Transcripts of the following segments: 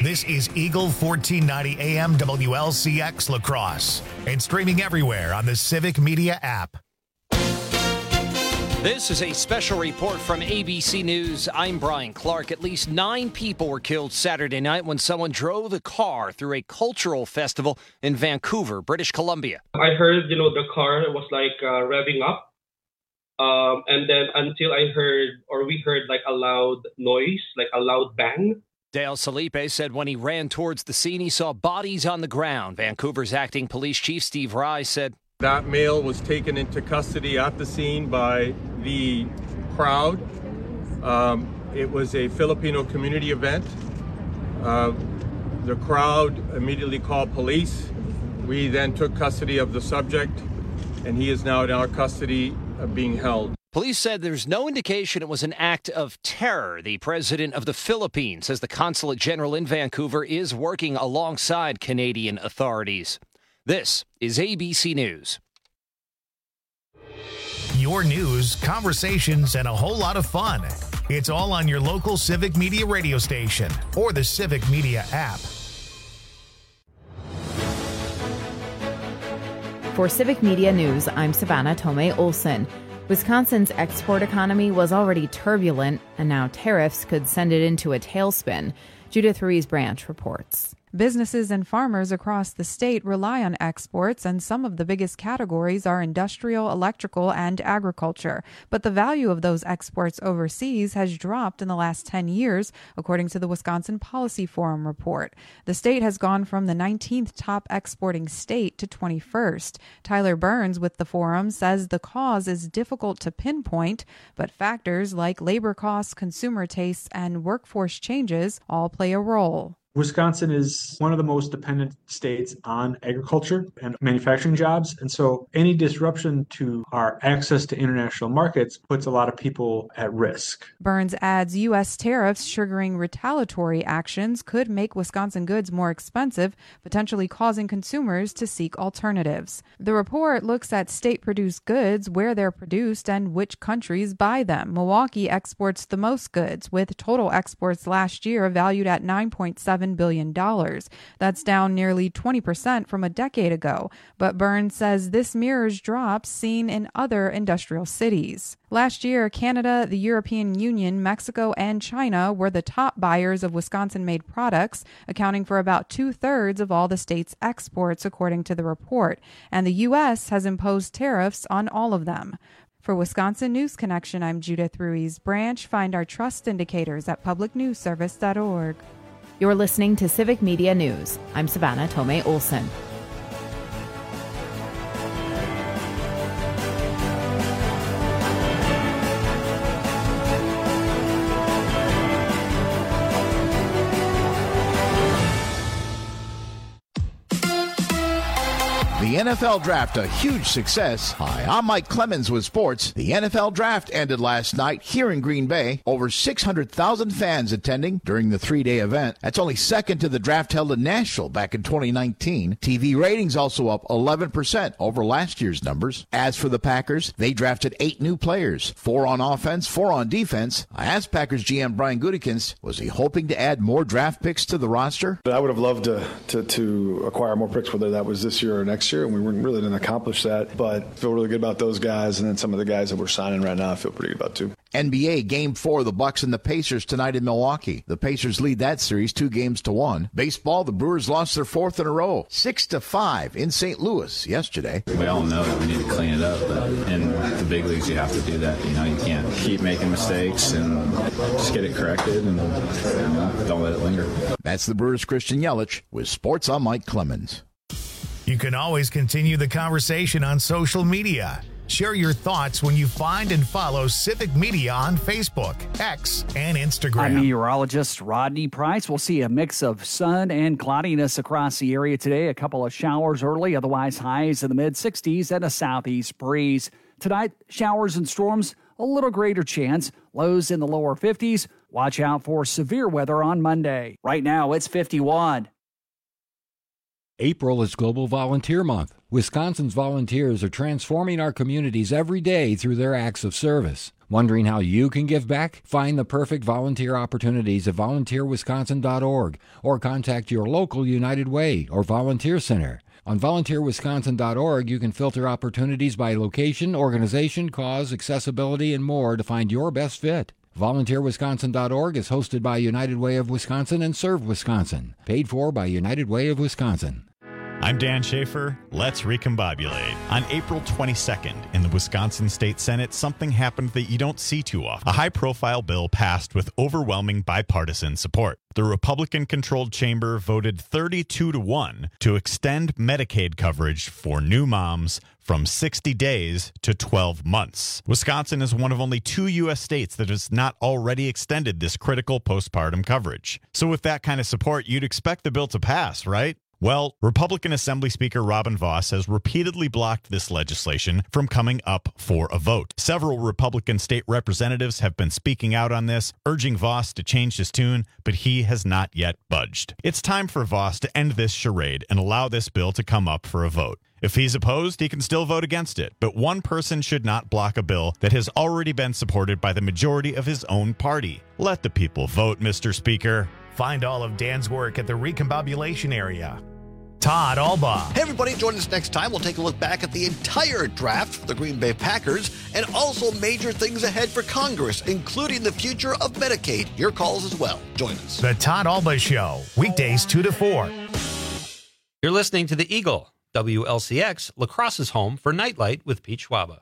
This is Eagle 1490 AM WLCX La Crosse and streaming everywhere on the Civic Media app. This is a special report from ABC News. I'm Brian Clark. At least 9 people were killed Saturday night when someone drove a car through a cultural festival in Vancouver, British Columbia. I heard, the car was revving up. And then until we heard a loud noise, a loud bang. Dale Salipe said when he ran towards the scene, he saw bodies on the ground. Vancouver's acting police chief Steve Rye said, that male was taken into custody at the scene by the crowd. It was a Filipino community event. The crowd immediately called police. We then took custody of the subject, and he is now in our custody being held. Police said there's no indication it was an act of terror. The president of the Philippines says the consulate general in Vancouver is working alongside Canadian authorities. This is ABC News. Your news, conversations, and a whole lot of fun. It's all on your local Civic Media radio station or the Civic Media app. For Civic Media News, I'm Savannah Tomei Olson. Wisconsin's export economy was already turbulent, and now tariffs could send it into a tailspin. Judith Ruiz-Branch reports. Businesses and farmers across the state rely on exports, and some of the biggest categories are industrial, electrical, and agriculture. But the value of those exports overseas has dropped in the last 10 years, according to the Wisconsin Policy Forum report. The state has gone from the 19th top exporting state to 21st. Tyler Burns with the forum says the cause is difficult to pinpoint, but factors like labor costs, consumer tastes, and workforce changes all play a role. Wisconsin is one of the most dependent states on agriculture and manufacturing jobs. And so any disruption to our access to international markets puts a lot of people at risk. Burns adds U.S. tariffs triggering retaliatory actions could make Wisconsin goods more expensive, potentially causing consumers to seek alternatives. The report looks at state-produced goods, where they're produced, and which countries buy them. Milwaukee exports the most goods, with total exports last year valued at $9.7 billion. That's down nearly 20% from a decade ago. But Burns says this mirrors drops seen in other industrial cities. Last year, Canada, the European Union, Mexico, and China were the top buyers of Wisconsin-made products, accounting for about 2/3 of all the state's exports, according to the report. And the U.S. has imposed tariffs on all of them. For Wisconsin News Connection, I'm Judith Ruiz-Branch. Find our trust indicators at publicnewsservice.org. You're listening to Civic Media News. I'm Savannah Tomei Olson. The NFL Draft, a huge success. Hi, I'm Mike Clemens with sports. The NFL Draft ended last night here in Green Bay. Over 600,000 fans attending during the 3-day event. That's only second to the draft held in Nashville back in 2019. TV ratings also up 11% over last year's numbers. As for the Packers, they drafted 8 new players, 4 on offense, 4 on defense. I asked Packers GM Brian Gutekunst, was he hoping to add more draft picks to the roster? I would have loved to acquire more picks, whether that was this year or next year. And we really didn't accomplish that, but feel really good about those guys. And then some of the guys that we're signing right now I feel pretty good about too. NBA Game 4, the Bucks and the Pacers tonight in Milwaukee. The Pacers lead that series 2-1. Baseball, the Brewers lost their 4th in a row, 6-5 in St. Louis yesterday. We all know that we need to clean it up, but in the big leagues you have to do that. You can't keep making mistakes, and just get it corrected and don't let it linger. That's the Brewers' Christian Yelich with Sports. I'm Mike Clemens. You can always continue the conversation on social media. Share your thoughts when you find and follow Civic Media on Facebook, X, and Instagram. I'm meteorologist Rodney Price. We'll see a mix of sun and cloudiness across the area today. A couple of showers early, otherwise highs in the mid-60s and a southeast breeze. Tonight, showers and storms, a little greater chance. Lows in the lower 50s. Watch out for severe weather on Monday. Right now, it's 51. April is Global Volunteer Month. Wisconsin's volunteers are transforming our communities every day through their acts of service. Wondering how you can give back? Find the perfect volunteer opportunities at volunteerwisconsin.org or contact your local United Way or volunteer center. On volunteerwisconsin.org, you can filter opportunities by location, organization, cause, accessibility, and more to find your best fit. VolunteerWisconsin.org is hosted by United Way of Wisconsin and Serve Wisconsin. Paid for by United Way of Wisconsin. I'm Dan Schaefer. Let's recombobulate. On April 22nd, in the Wisconsin State Senate, something happened that you don't see too often. A high-profile bill passed with overwhelming bipartisan support. The Republican-controlled chamber voted 32-1 to extend Medicaid coverage for new moms from 60 days to 12 months. Wisconsin is one of only 2 U.S. states that has not already extended this critical postpartum coverage. So with that kind of support, you'd expect the bill to pass, right? Well, Republican Assembly Speaker Robin Vos has repeatedly blocked this legislation from coming up for a vote. Several Republican state representatives have been speaking out on this, urging Vos to change his tune, but he has not yet budged. It's time for Vos to end this charade and allow this bill to come up for a vote. If he's opposed, he can still vote against it, but one person should not block a bill that has already been supported by the majority of his own party. Let the people vote, Mr. Speaker. Find all of Dan's work at the Recombobulation area. Todd Alba. Hey, everybody, join us next time. We'll take a look back at the entire draft for the Green Bay Packers and also major things ahead for Congress, including the future of Medicaid. Your calls as well. Join us. The Todd Alba Show, weekdays 2 to 4. You're listening to The Eagle, WLCX, La Crosse's home for Nightlight with Pete Schwaba.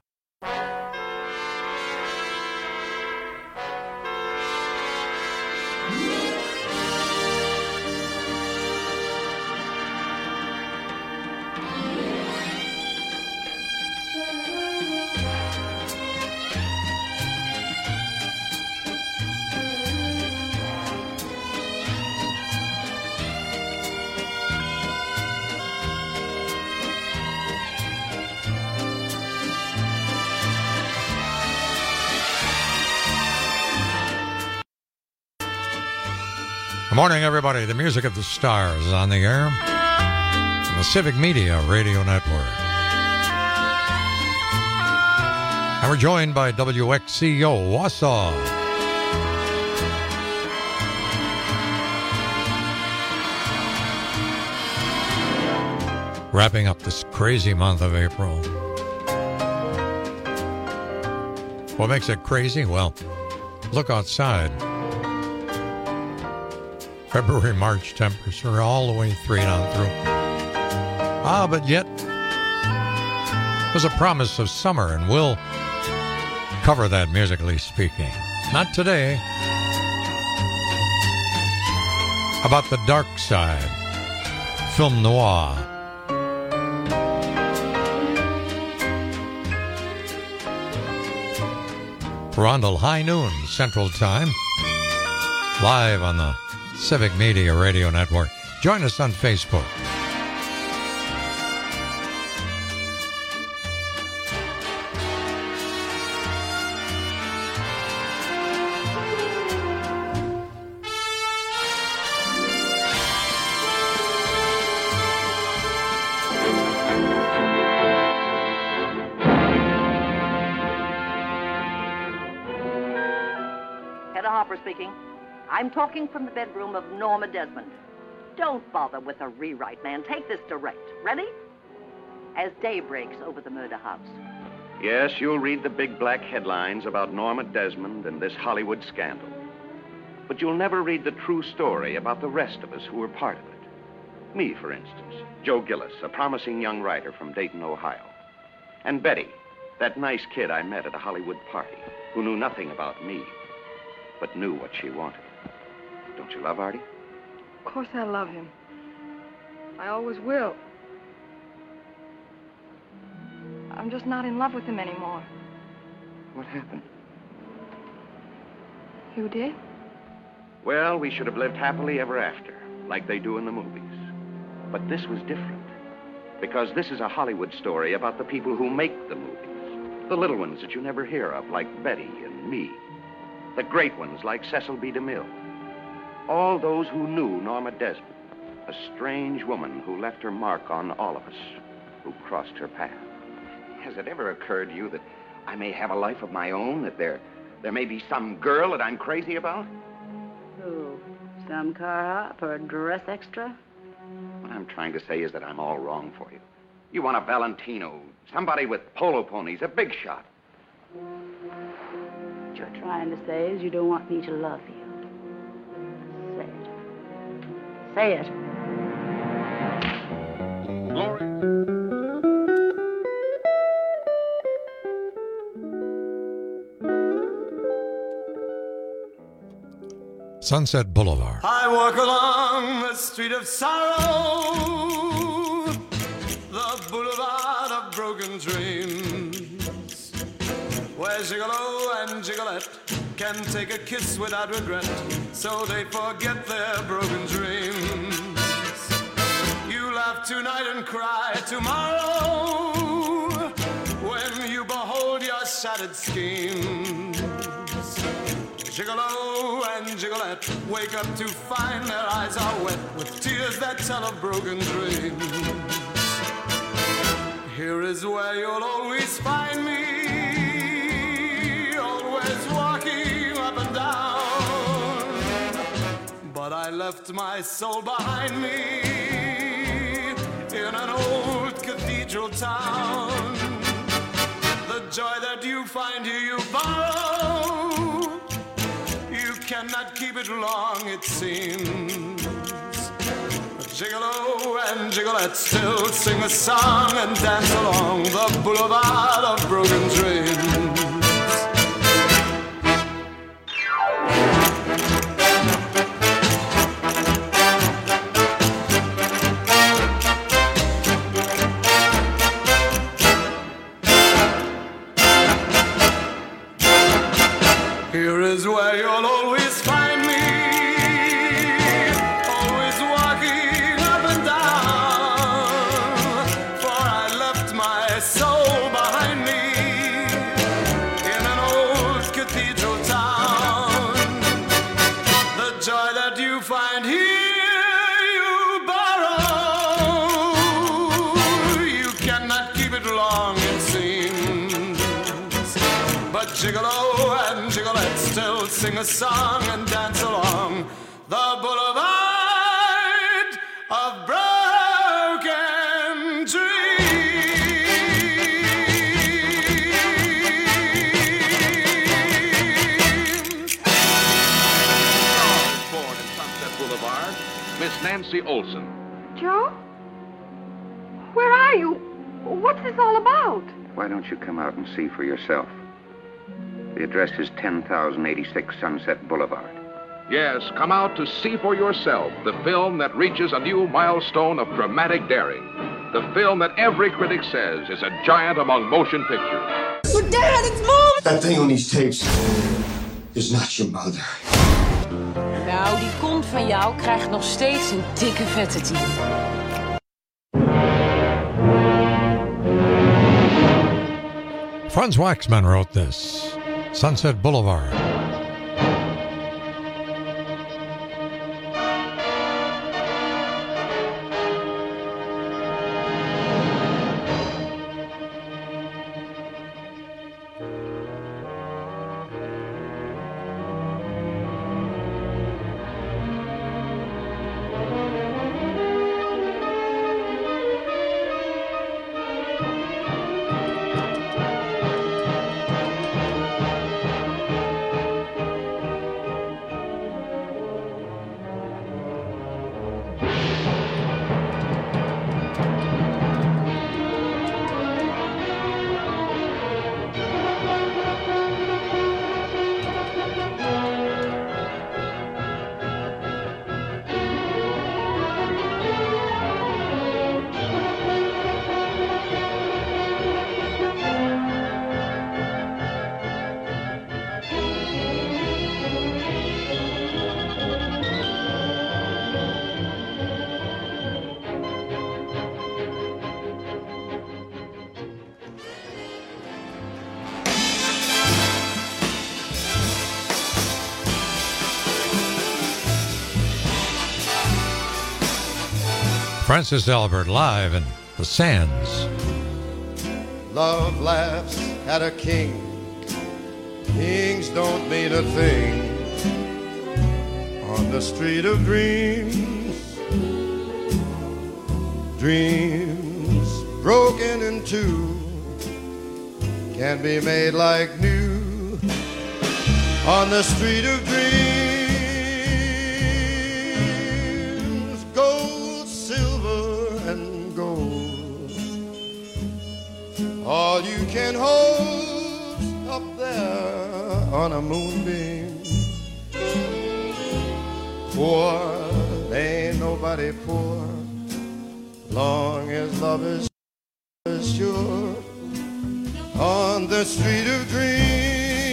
Good morning, everybody. The music of the stars is on the air on the Civic Media Radio Network. And we're joined by WXCO Wausau. Wrapping up this crazy month of April. What makes it crazy? Well, look outside. February, March temperatures are all the way through. But yet, there's a promise of summer, and we'll cover that musically speaking. Not today. About the dark side. Film noir. Rondell, high noon, Central Time. Live on the Civic Media Radio Network. Join us on Facebook. Hedda Hopper speaking. I'm talking from the bedroom of Norma Desmond. Don't bother with a rewrite, man. Take this direct. Ready? As day breaks over the murder house. Yes, you'll read the big black headlines about Norma Desmond and this Hollywood scandal. But you'll never read the true story about the rest of us who were part of it. Me, for instance, Joe Gillis, a promising young writer from Dayton, Ohio. And Betty, that nice kid I met at a Hollywood party who knew nothing about me, but knew what she wanted. Don't you love Artie? Of course I love him. I always will. I'm just not in love with him anymore. What happened? You did? Well, we should have lived happily ever after, like they do in the movies. But this was different, because this is a Hollywood story about the people who make the movies. The little ones that you never hear of, like Betty and me. The great ones, like Cecil B. DeMille. All those who knew Norma Desmond A strange woman who left her mark on all of us who crossed her path. Has it ever occurred to you that I may have a life of my own, that there may be some girl that I'm crazy about? Who? Some car hop or a dress extra? What I'm trying to say is that I'm all wrong for you. You want a Valentino, somebody with polo ponies, a big shot. What you're trying to say is you don't want me to love you. Say it. Say it. Glory. Sunset Boulevard. I walk along the street of sorrow, the boulevard of broken dreams, where Gigolo and Gigolette can take a kiss without regret, so they forget their broken dreams. You laugh tonight and cry tomorrow when you behold your shattered schemes. Gigolo and Gigolette wake up to find their eyes are wet with tears that tell of broken dreams. Here is where you'll always find me, always walking up and down. But I left my soul behind me in an old cathedral town. The joy that you find here you borrow, cannot keep it long, it seems. But Gigolo and Gigolette still sing a song and dance along the boulevard of broken dreams. Here is where you'll always find me, always walking up and down, for I left my soul behind me in an old cathedral town. The joy that you find here you borrow, you cannot keep it long, it seems. But Gigolo and Gigolette still sing a song and dance along the boulevard of broken dreams. Born in Sunset Boulevard, Miss Nancy Olson. Joe? Where are you? What's this all about? Why don't you come out and see for yourself? The address is 10,086 Sunset Boulevard. Yes, come out to see for yourself the film that reaches a new milestone of dramatic daring. The film that every critic says is a giant among motion pictures. Oh, Dad, it's Mom! That thing on these tapes is not your mother. Nou, die kont van jou krijgt nog steeds een dikke vette 10. Franz Waxman wrote this. Sunset Boulevard. Francis Albert live in the Sands. Love laughs at a king. Kings don't mean a thing on the street of dreams. Dreams broken in two can be made like new on the street of dreams. Gold, silver, and gold, all you can hold up there on a moonbeam. Poor, ain't nobody poor, long as love is sure on the street of dreams.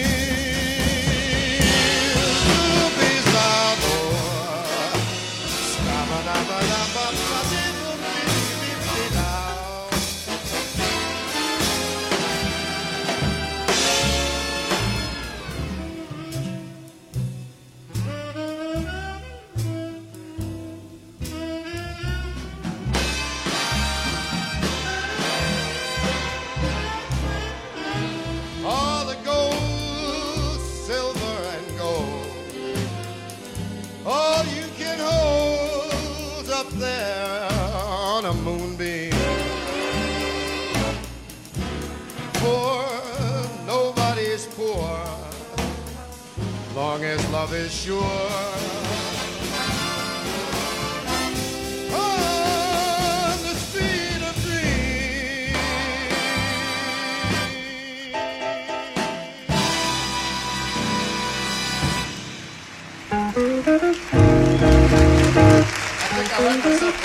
Long as love is sure on the street of dreams. I think I let myself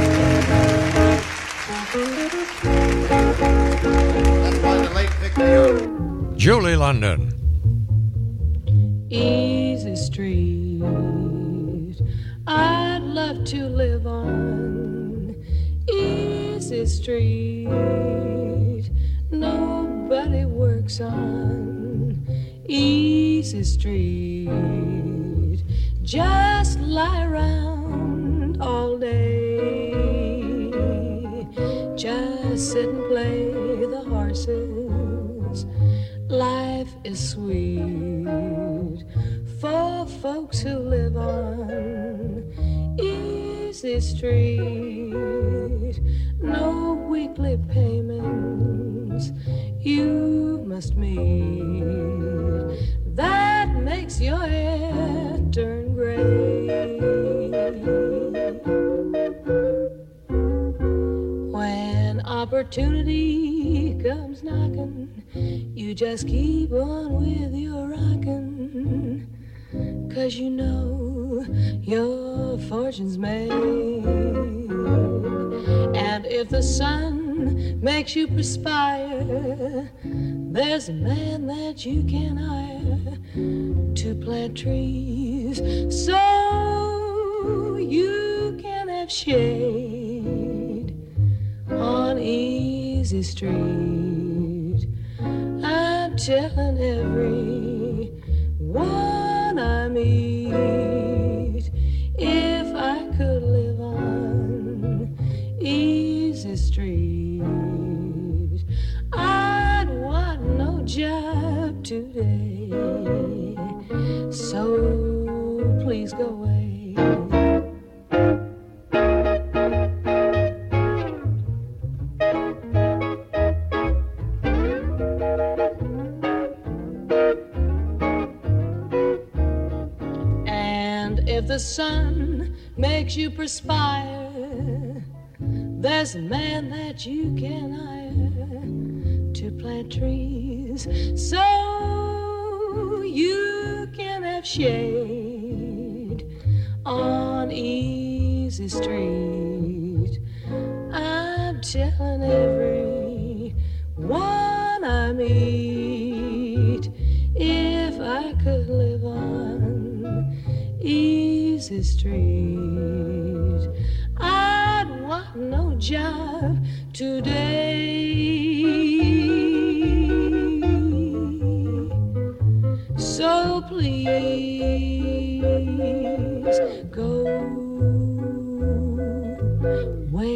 again. That's why the late picked me up. Julie London. Easy street, I'd love to live on. Easy street, nobody works on. Easy street, just lie around all day. Just sit and play the horses. Life is sweet for folks who live on Easy Street. No weekly payments you must meet. That makes your hair turn gray. When opportunity comes knocking, you just keep on with your rockin', 'cause you know your fortune's made. And if the sun makes you perspire, there's a man that you can hire to plant trees so you can have shade on Easy Street. I'm telling every one I meet, if I could live on Easy Street, I'd want no job today. So please go away. If the sun makes you perspire, there's a man that you can hire to plant trees so you can have shade on Easy Street. I'm telling every one I meet, if I could live on Easy Street, I'd want no job today. So please go away.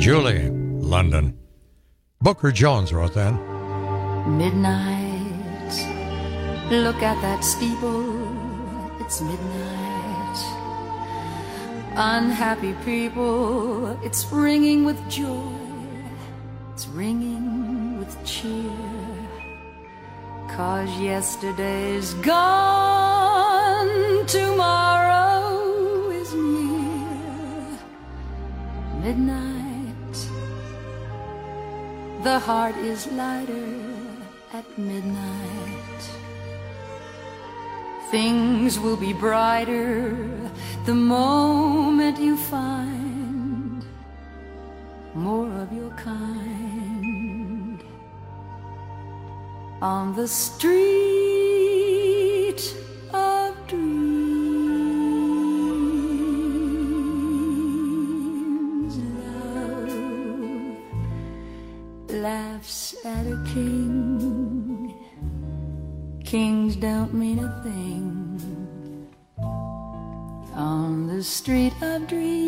Julie, London. Booker Jones wrote that. Midnight, look at that steeple, it's midnight. Unhappy people, it's ringing with joy, it's ringing with cheer. 'Cause yesterday's gone, tomorrow is near. Midnight, the heart is lighter at midnight. Things will be brighter the moment you find more of your kind on the street of dreams. Love laughs at a king. Kings don't mean a thing on the street of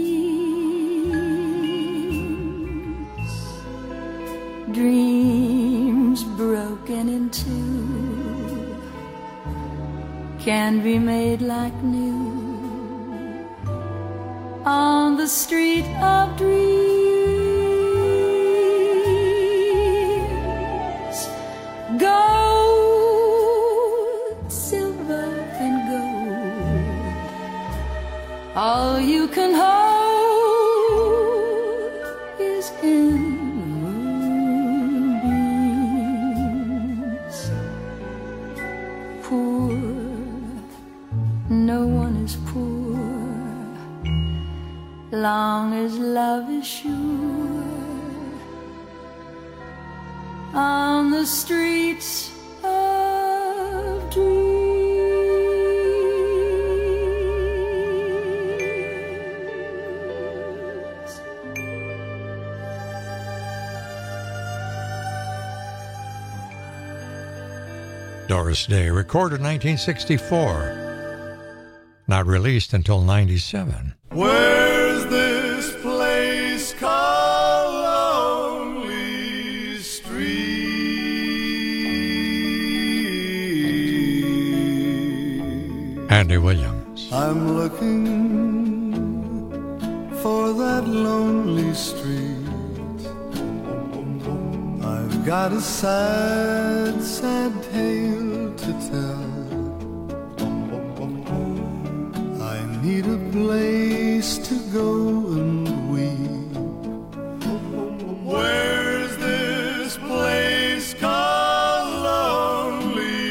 dreams. Dreams broken in two can be made like new on the street of dreams. Gold, silver and gold, all you can hold is in the moonbeams. Poor, no one is poor, long as love is sure on the streets of dreams. Doris Day, recorded in 1964. Not released until 97. Where's this place called Lonely Street? Andy Williams. I'm looking for that lonely street. I've got a sad, sad tale to tell. I need a place to go and weep. Where's this place called Lonely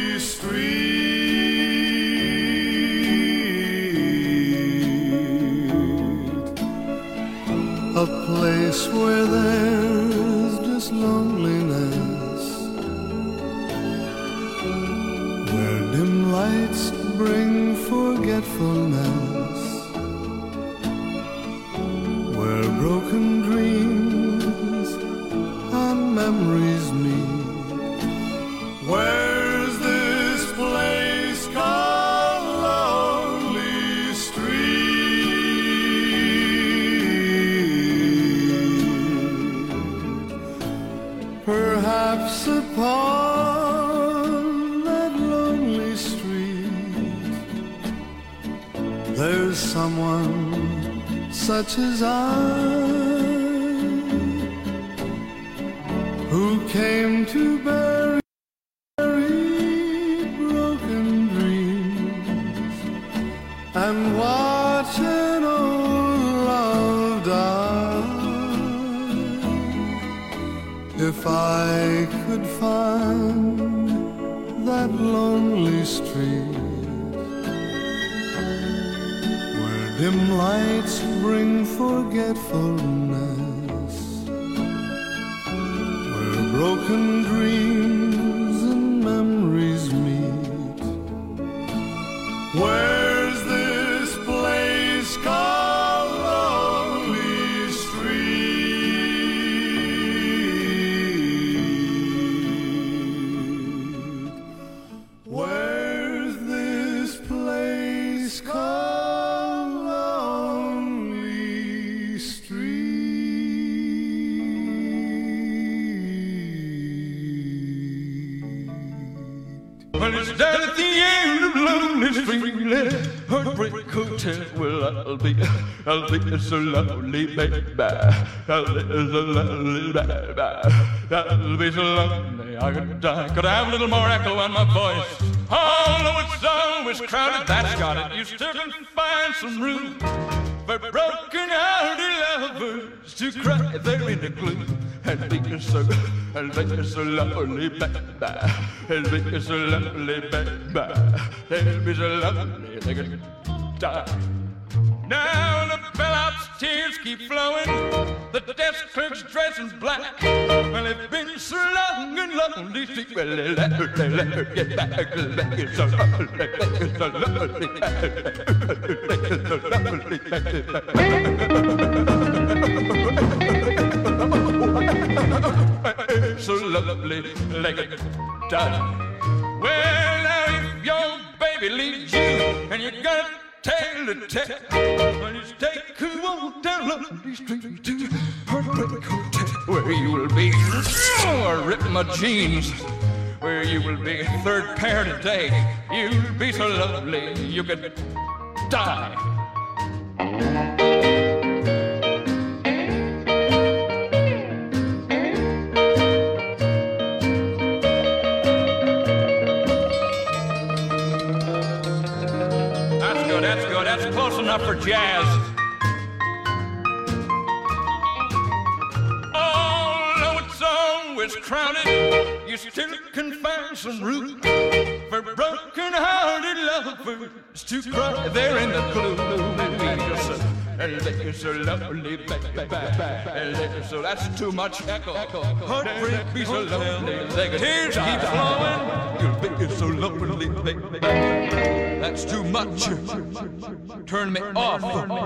Street? A place where there's just loneliness, where dim lights bring forgetfulness, where broken dreams and memories meet. Where's this place called Lonely Street? Perhaps upon that lonely street there's someone such as I, who came to bury broken dreams and watch an old love die. If I could find that lonely street, dim lights bring forgetfulness, where broken dreams and memories meet. Where's this place called Lonely Street? Where's this place called Lonely Street? Well, it's down at the end of Lonely Street, Heartbreak Hotel. Well, I'll be so lonely, baby. I'll be so lonely, baby. I'll be so lonely, I could die. Could I have a little more echo on my voice? Although it's always crowded, that's got it. You still can find some room for broken-hearted lovers to cry there in the gloom. And be so lonely, baby. And be so lonely, baby. And be so lonely, they could die. Now the bellhop's tears keep flowing, the desk clerk's dressed in black. Well, it's been so long and lonely, well, let her get back. It's so lonely, so lovely, like a done. Well, now if your baby leaves you and you got tale to tell, well, just take a walk down Lonely Street to Heartbreak Hotel, where you will be ripping my jeans, where you will be third pair today. You'll be so lovely you could die. That's close enough for jazz. Although it's always crowded, you still can find some room for broken-hearted lovers to cry there in the gloom. And they're so lonely, baby. So that's too much echo. Heartbreak be so lonely. Tears keep flowing. You'll be so lonely, baby. That's too much. Turn me off.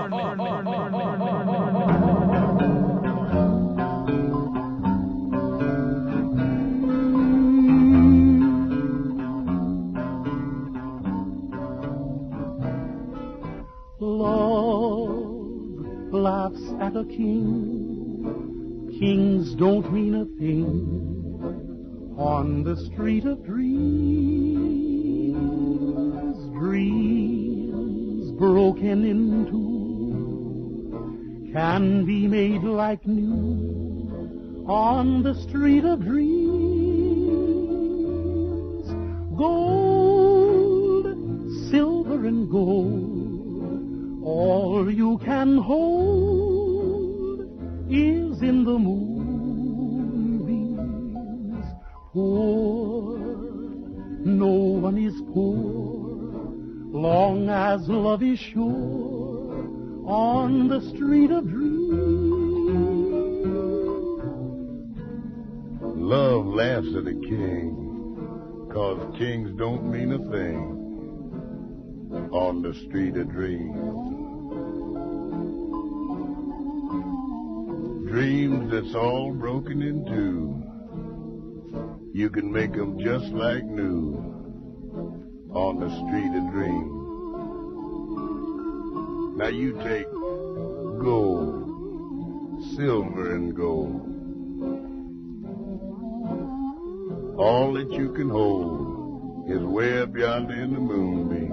Love laughs at a king. Kings don't mean a thing on the street of dreams. Dreams broken into can be made like new on the street of dreams. Gold, silver and gold, all you can hold is in the moonbeams. Poor, no one is poor, long as love is sure on the street of dreams. Love laughs at a king, 'cause kings don't mean a thing on the street of dreams. Dreams that's all broken in two, you can make them just like new on the street of dreams. Now you take gold, silver and gold, all that you can hold is way up yonder in the moonbeam.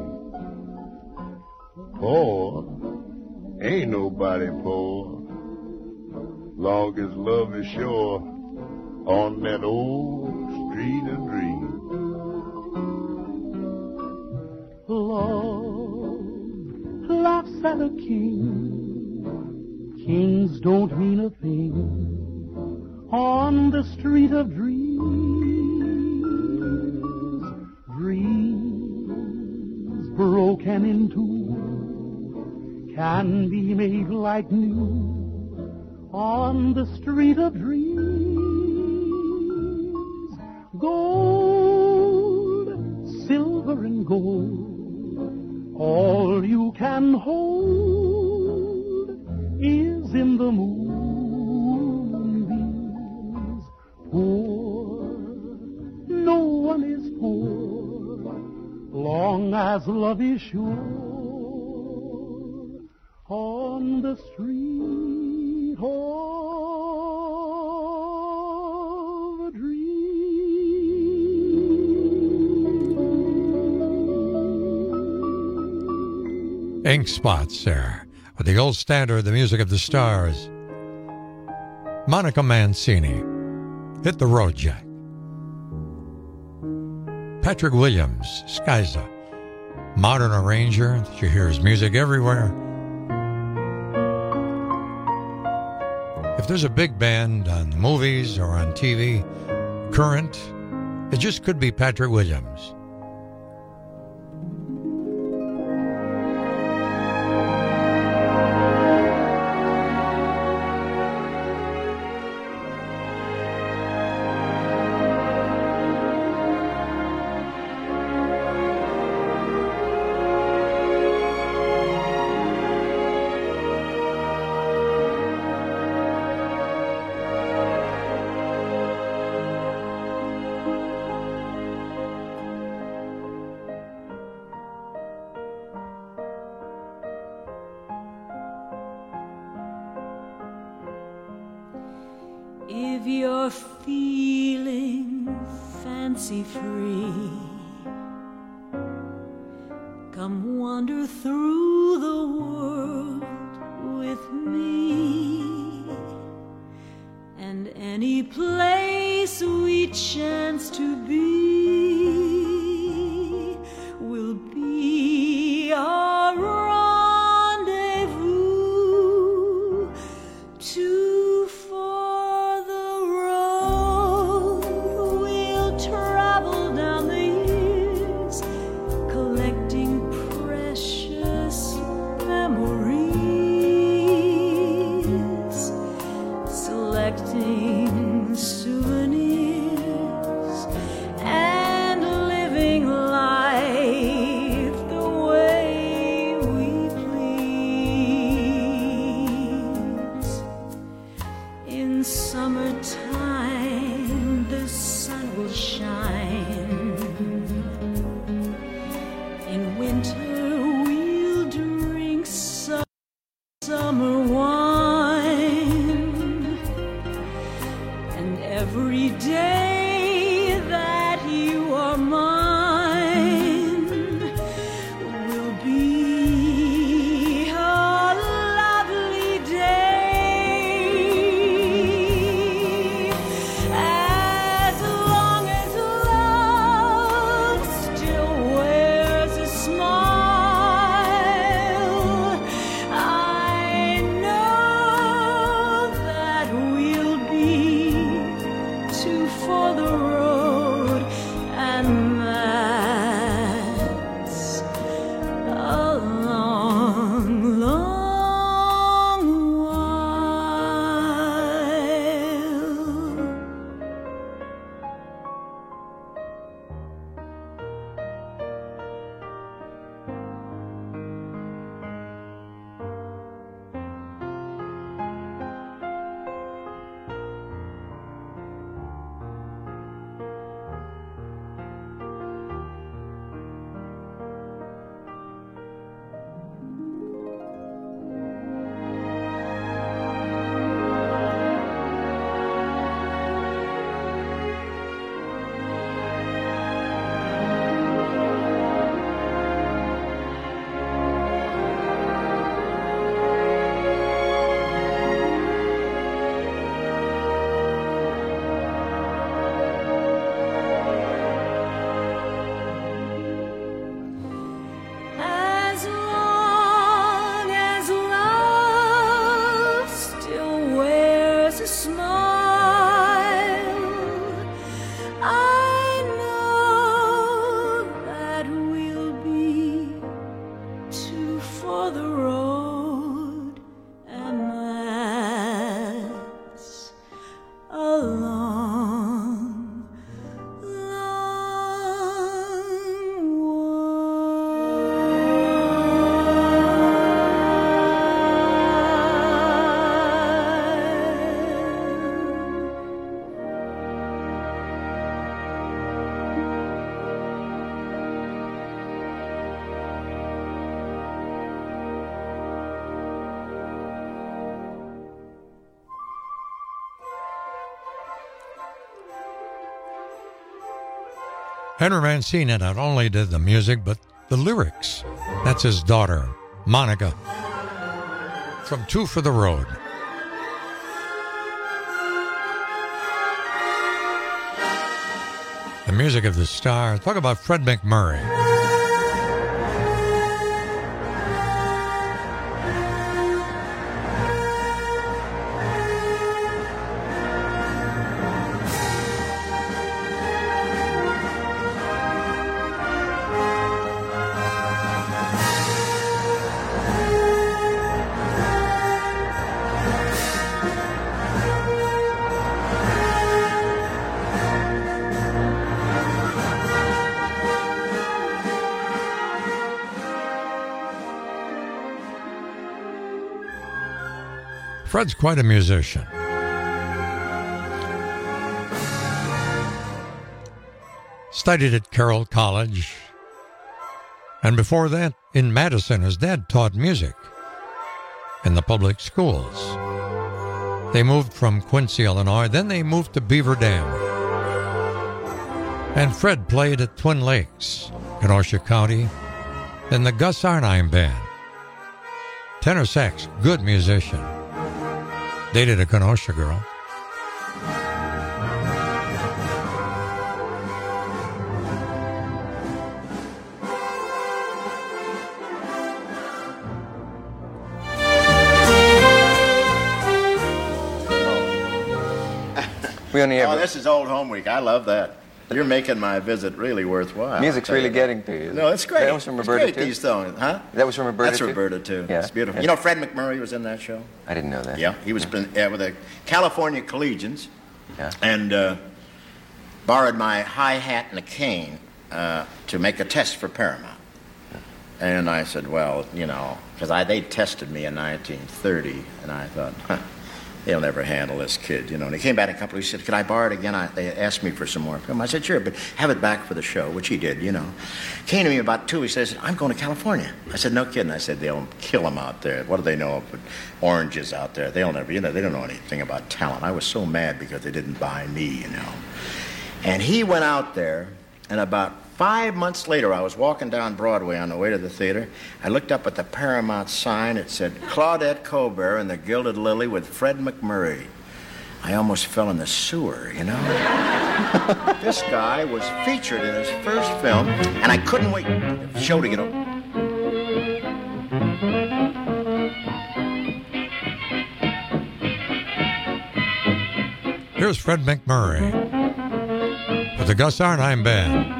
Poor, ain't nobody poor, long as love is sure on that old street of dreams. Love laughs at a king. Kings don't mean a thing on the street of dreams. Dreams broken in two can be made like new on the street of dreams. Gold, silver and gold, all you can hold is in the moonbeams. Poor, no one is poor, long as love is sure on the street of dreams. Ink Spots there, with the old standard, the music of the stars. Monica Mancini, Hit the Road, Jack. Patrick Williams, Skyza, modern arranger that you hear his music everywhere. If there's a big band on the movies or on TV, current, it just could be Patrick Williams. If you're feeling fancy-free, come wander through the world with me, and any place we chance to be will be our rendezvous. Too far the road, we'll travel down the years, collecting precious memories, selecting souvenirs, and living life the way we please. In summertime, the sun will shine. In winter, we'll drink summer wine. And every day that you are mine will be a lovely day. As long as love still wears a smile, I know that we'll be two for the road, and that's a long, long while. As long as love still wears a smile, I know that we'll be two for the road, and that's a long, Henry Mancini not only did the music, but the lyrics. That's his daughter, Monica from Two for the Road. The music of the stars. Talk about Fred McMurray. Fred's quite a musician. Studied at Carroll College, and before that in Madison. His dad taught music in the public schools. They moved from Quincy, Illinois, then they moved to Beaver Dam. And Fred played at Twin Lakes, Kenosha County, then the Gus Arnheim Band. Tenor sax, good musician. Dated a Kenosha girl. We only have this is Old Home Week. I love that. You're making my visit really worthwhile. Music's really getting to you. No, it's great. That was from Roberta, it's great, too? These songs, huh? That was from Roberta, That's too? Roberta, too. Yeah. It's beautiful. Yeah. You know, Fred McMurray was in that show? I didn't know that. Yeah, he was with the California Collegians. Yeah. And borrowed my hi-hat and a cane to make a test for Paramount. And I said, well, you know, because they tested me in 1930, and I thought, they'll never handle this kid, you know. And he came back in a couple of weeks, he said, could I borrow it again? They asked me for some more film. I said, sure, but have it back for the show, which he did, you know. Came to me about 2 weeks later, said, I'm going to California. I said, no kidding. I said, they'll kill him out there. What do they know of oranges out there? They'll never, you know, they don't know anything about talent. I was so mad because they didn't buy me, you know. And he went out there, and about 5 months later, I was walking down Broadway on the way to the theater. I looked up at the Paramount sign. It said, Claudette Colbert and the Gilded Lily with Fred McMurray. I almost fell in the sewer, you know? This guy was featured in his first film, and I couldn't wait for the show to get over. Here's Fred McMurray with the Gus Arnheim Band.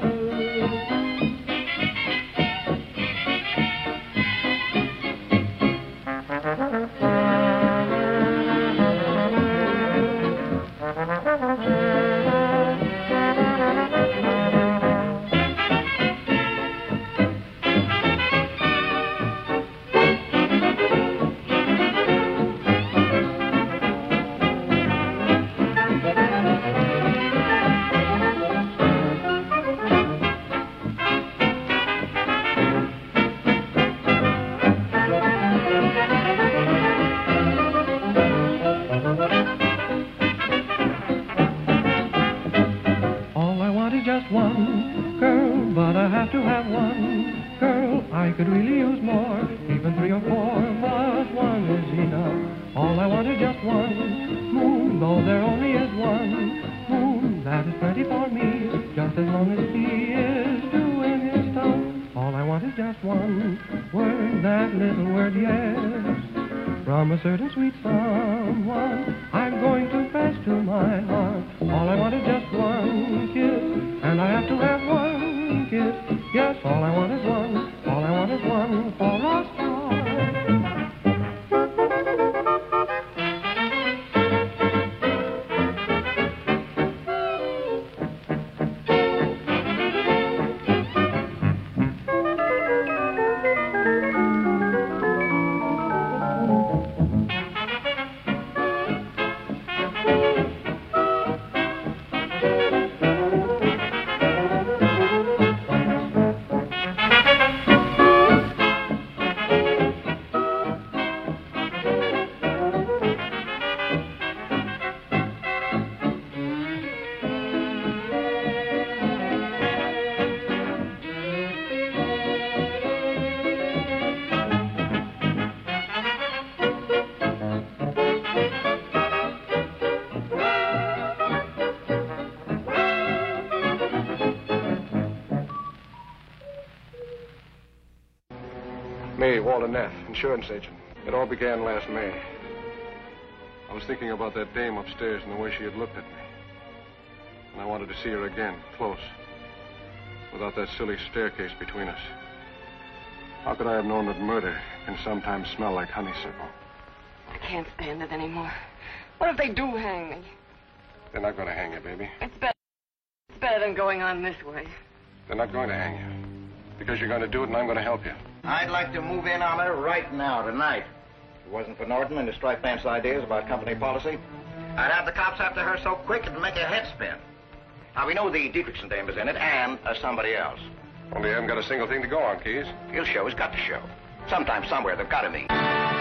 Walter Neff, insurance agent. It all began last May. I was thinking about that dame upstairs and the way she had looked at me. And I wanted to see her again, close, without that silly staircase between us. How could I have known that murder can sometimes smell like honeysuckle? I can't stand it anymore. What if they do hang me? They're not going to hang you, baby. It's better than going on this way. They're not going to hang you. Because you're going to do it and I'm going to help you. I'd like to move in on her right now, tonight. If it wasn't for Norton and his striped pants ideas about company policy, I'd have the cops after her so quick it'd make your head spin. Now, we know the Dietrichson dame is in it, and somebody else. Only you haven't got a single thing to go on, Keys. He'll show. He's got to show. Sometime, somewhere, they've got to meet.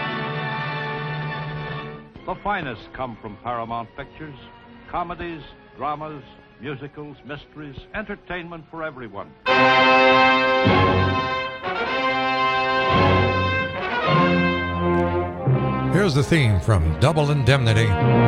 The finest come from Paramount Pictures. Comedies, dramas, musicals, mysteries, entertainment for everyone. Here's the theme from Double Indemnity.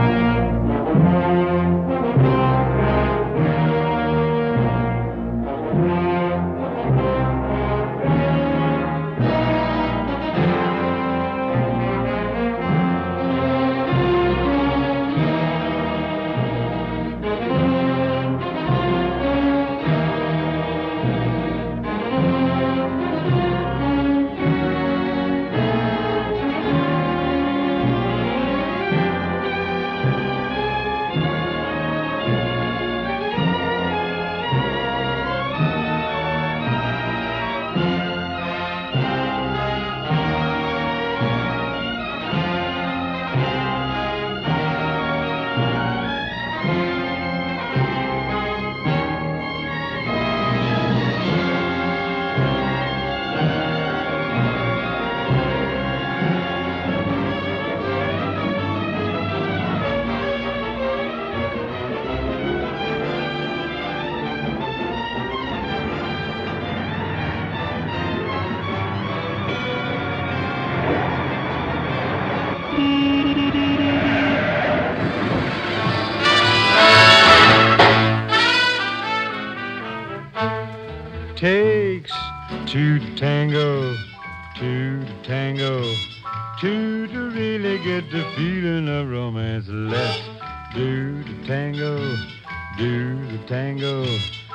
Takes two to tango, two to tango, two to really get the feeling of romance. Let's do the tango, do the tango,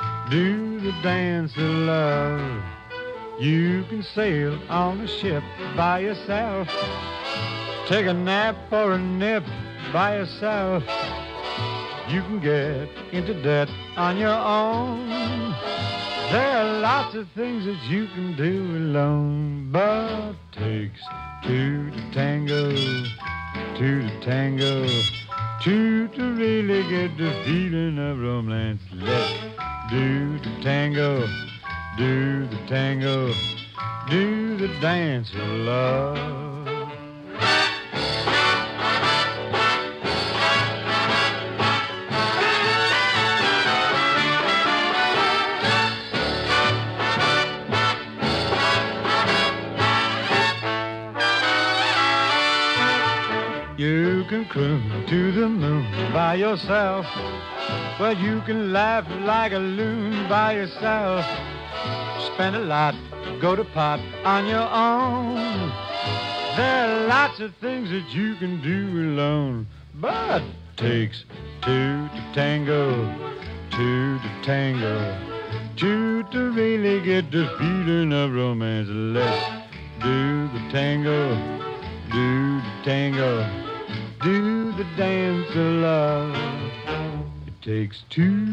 do the dance of love. You can sail on a ship by yourself, take a nap or a nip by yourself. You can get into debt on your own. There are lots of things that you can do alone, but takes two to tango, two to tango, two to really get the feeling of romance. Let's do the tango, do the tango, do the dance of love. You can croon to the moon by yourself. Well, you can laugh like a loon by yourself. Spend a lot, go to pot on your own. There are lots of things that you can do alone, but takes two to tango, two to tango, two to really get the feeling of romance. Let's do the tango, do the tango, do the dance of love. It takes two,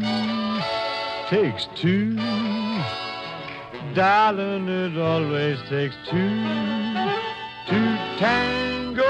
darling, it always takes two to tango.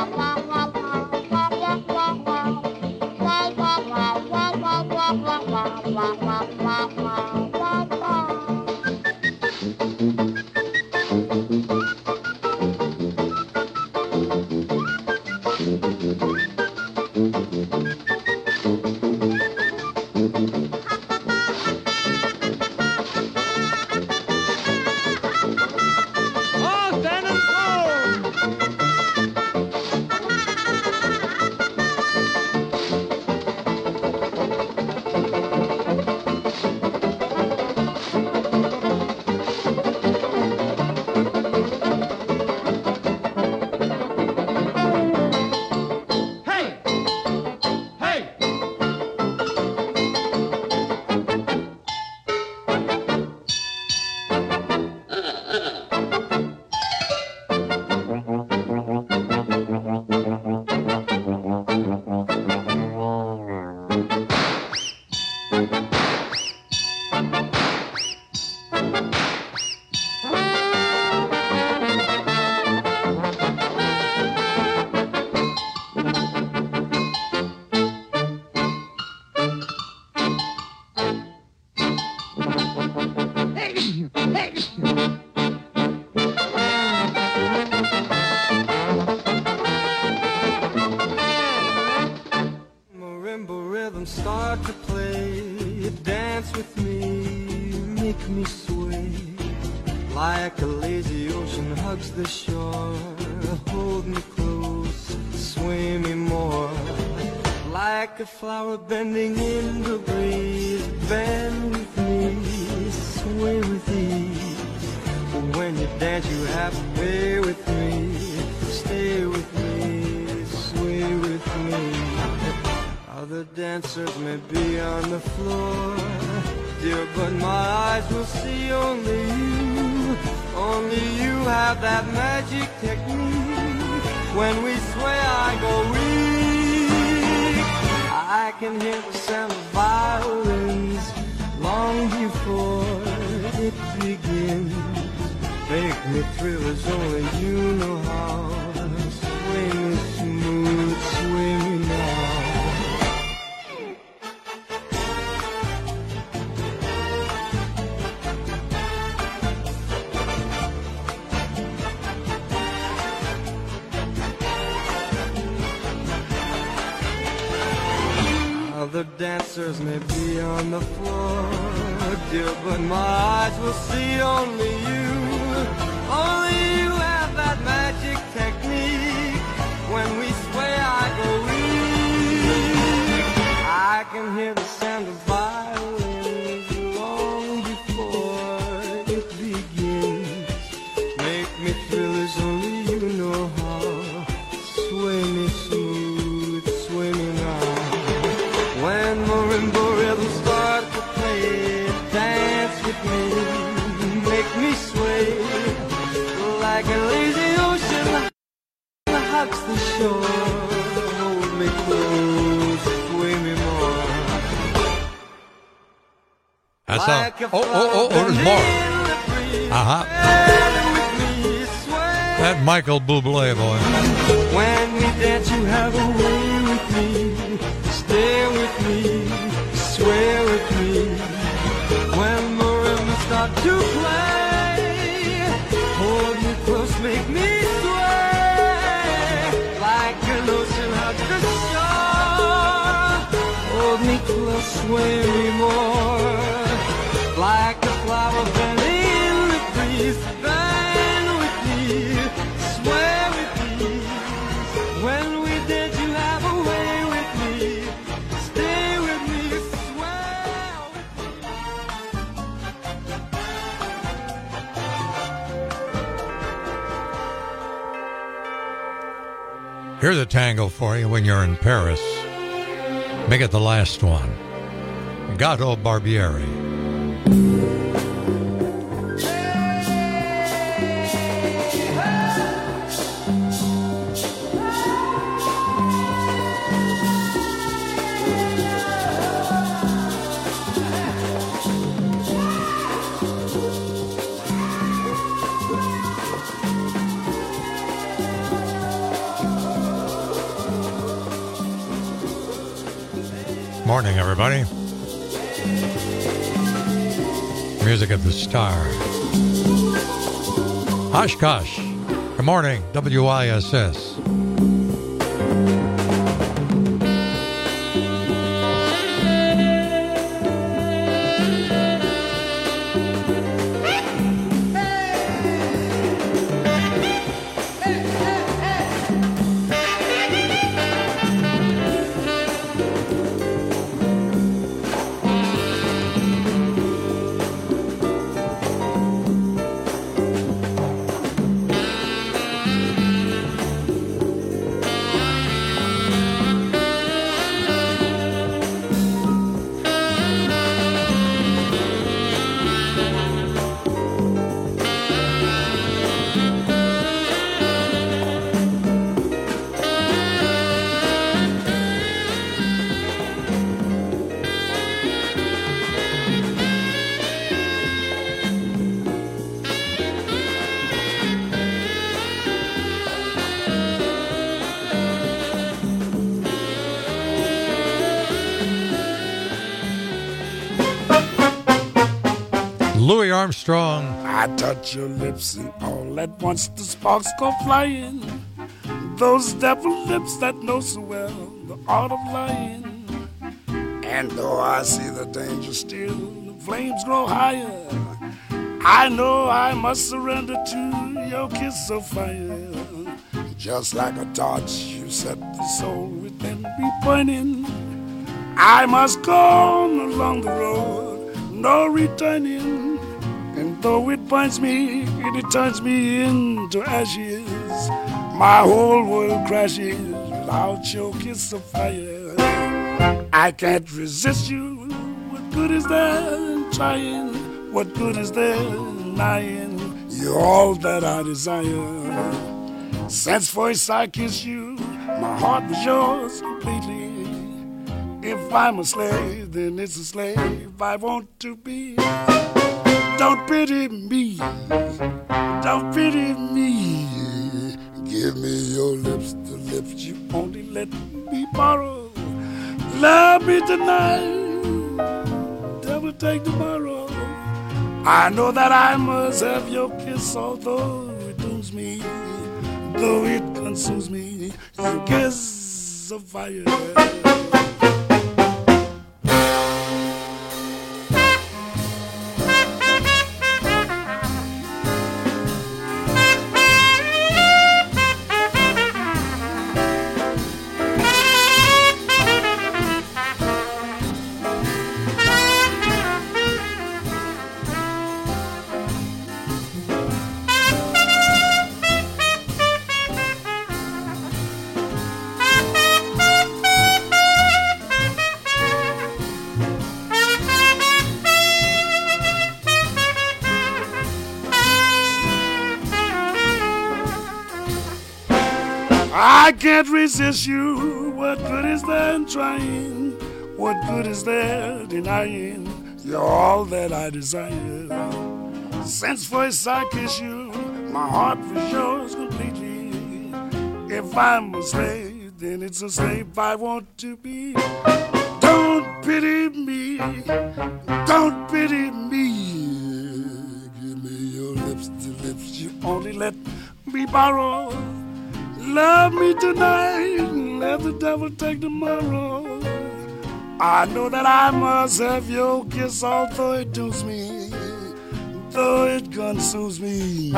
Flower bending in the breeze, bend with me, sway with ease. When you dance, you have a way with me. Stay with me, sway with me. Other dancers may be on the floor, dear, but my eyes will see only you. Only you have that magic technique. When we sway, I go weak. I can hear the sound of violins long before it begins. Make me thrill as only you know how. Sway me smooth, sway me now. Other dancers may be on the floor, dear, but my eyes will see only you. Only you have that magic technique. When we sway, I go weak. I can hear the sound of violins long before it begins. Make me thrill as only you know how. Sway me smooth, sway me now. When marimba rhythms start to play, dance with me, make me sway like a lazy ocean hugs the shore. Hold me close, sway me more. That's like all. There's more. That Michael Bublé boy. When we dance, you have a way with me. Stay with me, sway with me. When marimbas start to play, hold me close, make me sway like an ocean hugs the shore. Hold me close, sway me more like a flower bending in the breeze. Bend with me, sway with me. When we dance, you have a way with me. Stay with me, sway with me. Here's a tango for you when you're in Paris. Make it the last one. Gato Barbieri. Morning, everybody. Music of the Stars. Oshkosh. Good morning, WISS. Louis Armstrong. I touch your lips and all at once the sparks go flying. Those devil lips that know so well the art of lying. And though I see the danger still, the flames grow higher. I know I must surrender to your kiss of fire. Just like a torch, you set the soul within me burning. I must go on along the road, no returning. And though it binds me, it turns me into ashes. My whole world crashes without your kiss of fire. I can't resist you. What good is there in trying? What good is there in lying? You're all that I desire. Since first I kissed you, my heart was yours completely. If I'm a slave, then it's a slave I want to be. Don't pity me, don't pity me. Give me your lips, the lips you only let me borrow. Love me tonight, devil take tomorrow. I know that I must have your kiss, although it dooms me, though it consumes me. Your kiss of fire. I can't resist you. What good is there in trying? What good is there denying? You're all that I desire. Since first I kissed you, my heart was yours completely. If I'm a slave, then it's a slave I want to be. Don't pity me, don't pity me. Give me your lips, the lips you only let me borrow. Love me tonight, let the devil take tomorrow. I know that I must have your kiss, although it dooms me, though it consumes me.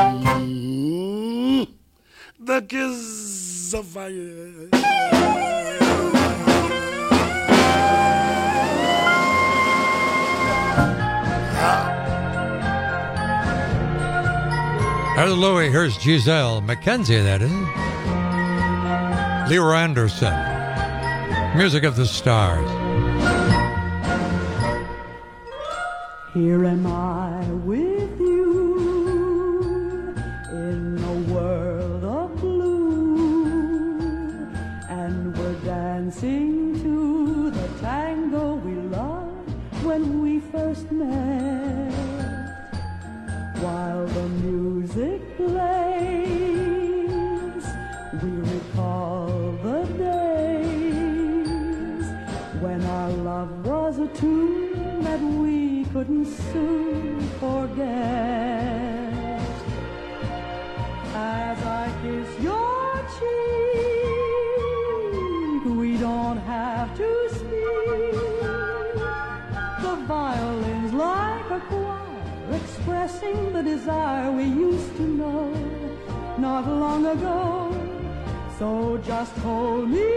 The kiss of fire. There's Louis, here's Giselle Mackenzie, that is. Leroy Anderson, Music of the Stars. Here am I with you in a world of blue, and we're dancing to the tango we loved when we first met. While the music plays, we recall the days when our love couldn't soon forget. As I kiss your cheek, we don't have to speak. The violin's like a choir expressing the desire we used to know not long ago. So just hold me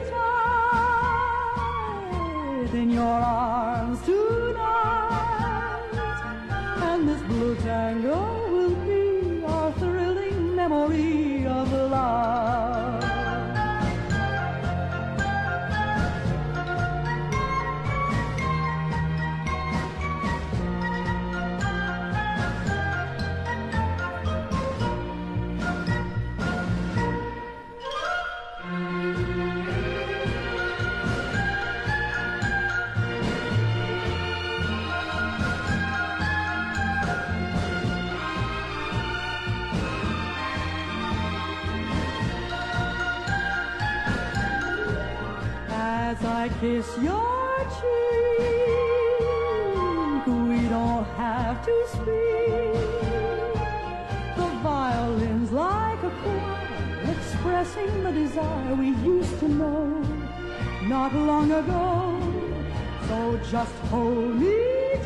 tight in your arms tonight, and this blue tango will be our thrilling memory of love. As I kiss your cheek, we don't have to speak. The violin's like a choir expressing the desire we used to know not long ago. So just hold me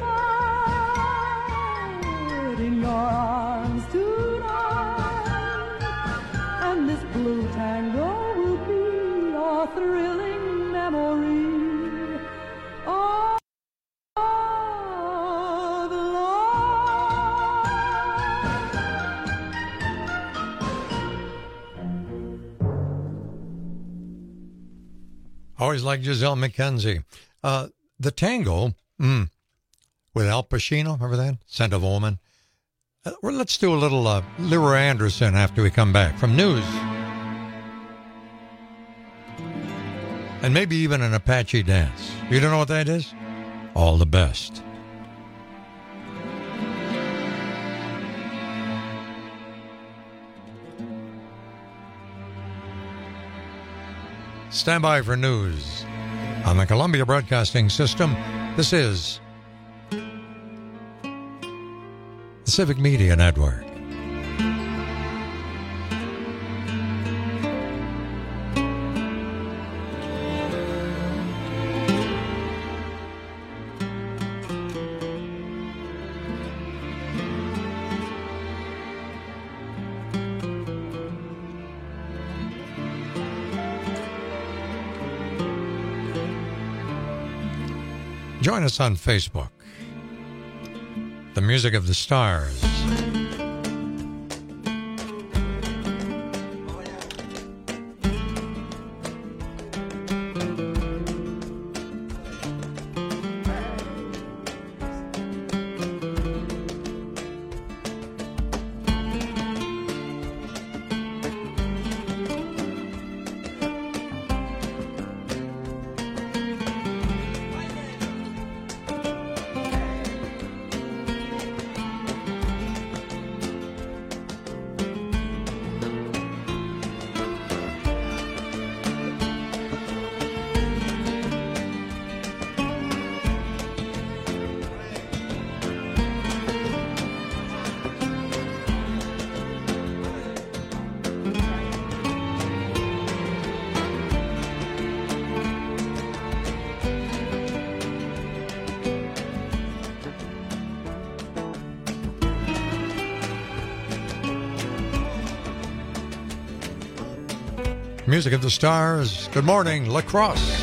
tight in your arms tonight, and this blue tango will be our thrilling memory of Always like Giselle McKenzie. The tango with Al Pacino, remember that? Scent of Woman. Well, let's do a little Leroy Anderson after we come back from news. And maybe even an Apache dance. You don't know what that is? All the best. Stand by for news. On the Columbia Broadcasting System, this is the Civic Media Network. Join us on Facebook. The Music of the Stars. Music of the Stars. Good morning, La Crosse,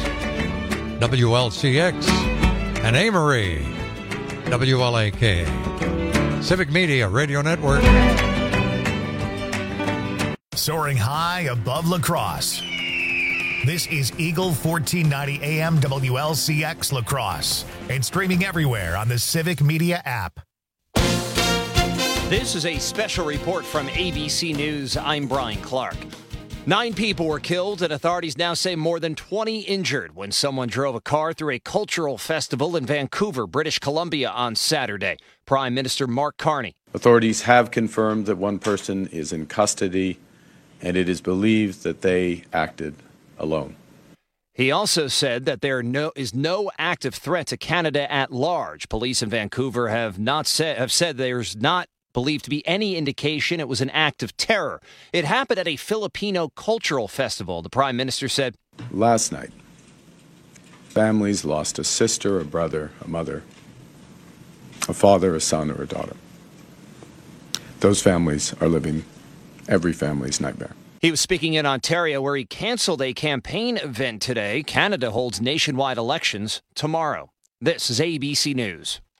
WLCX, and Amory, WLAK. Civic Media Radio Network. Soaring high above La Crosse. This is Eagle 1490 AM WLCX La Crosse, and streaming everywhere on the Civic Media app. This is a special report from ABC News. I'm Brian Clark. 9 people were killed, and authorities now say more than 20 injured when someone drove a car through a cultural festival in Vancouver, British Columbia on Saturday. Prime Minister Mark Carney. Authorities have confirmed that one person is in custody, and it is believed that they acted alone. He also said that there is no active threat to Canada at large. Police in Vancouver have said there's not believed to be any indication it was an act of terror. It happened at a Filipino cultural festival, the Prime Minister said. Last night, families lost a sister, a brother, a mother, a father, a son, or a daughter. Those families are living every family's nightmare. He was speaking in Ontario, where he canceled a campaign event today. Canada holds nationwide elections tomorrow. This is ABC News.